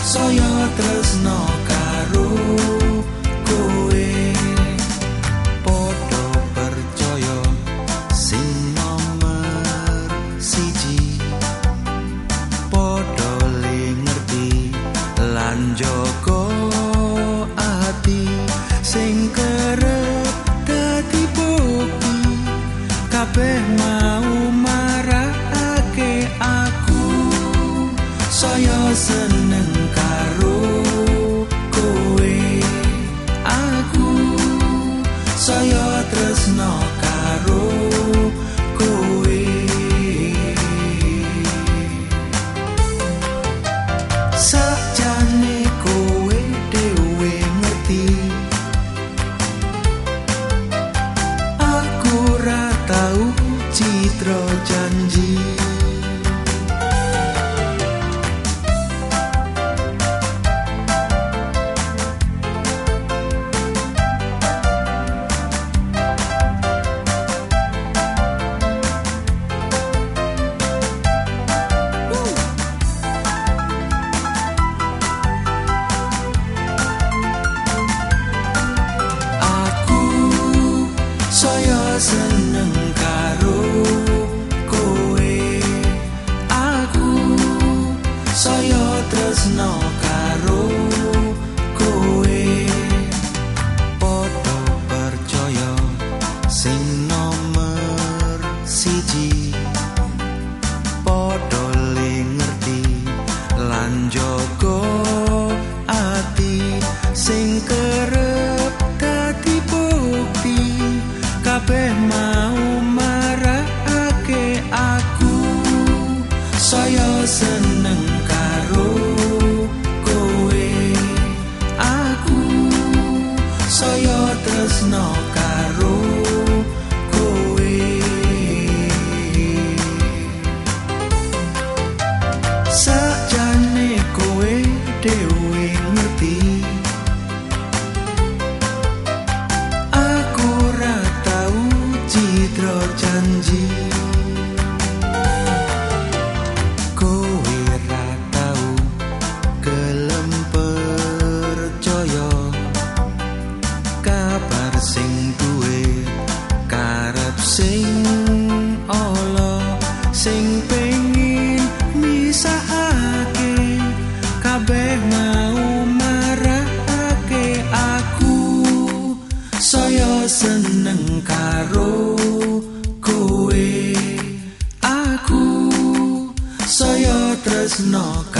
saya tresno karo kowe padha percaya sing nomor siji padha ngerti lan jaga ati sing kerep dadi bukti kabeh mau marake aku saya seneng karo kowe aku saya tresno karo kowe sakjane kowe dhewe ngerti aku ra tau citra janji saya seneng karo kowe aku saya tresno karo kowe padha percaya sing nomor siji padha ngerti lan jaga ati sing kerep dadi bukti kabeh mau marake aku saya seneng karo kowe aku saya tresno karo kowe sakjane kowe dhewe ngerti citra janji kowe ra tau gelem percaya kabar sing duwe karep sing ala sing pengin misahake kabeh mau marake aku saya seneng karo kowe aku saya tresno